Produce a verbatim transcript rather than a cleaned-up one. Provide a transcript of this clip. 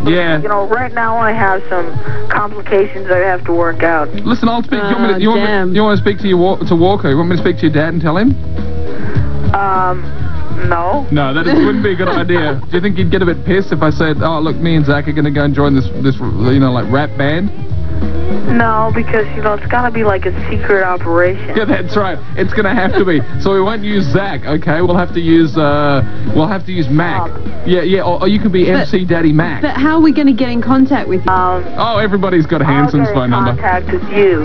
Yeah. You know, right now I have some complications I have to work out. Listen, I'll speak. Oh, you, want me to, you, want damn. me, you want to speak to your wa- to Walker? You want me to speak to your dad and tell him? Um, no. No, that is, wouldn't be a good idea. Do you think he'd get a bit pissed if I said, "Oh, look, me and Zach are going to go and join this this you know like rap band"? No, because, you know, it's got to be like a secret operation. Yeah, that's right. It's going to have to be. So we won't use Zach, okay? We'll have to use uh, we'll have to use Mac. Yeah, yeah. Or, or you could be M C Daddy Mac. But how are we going to get in contact with you? Um, Oh, everybody's got Hanson's I'll get phone in number. contact with you.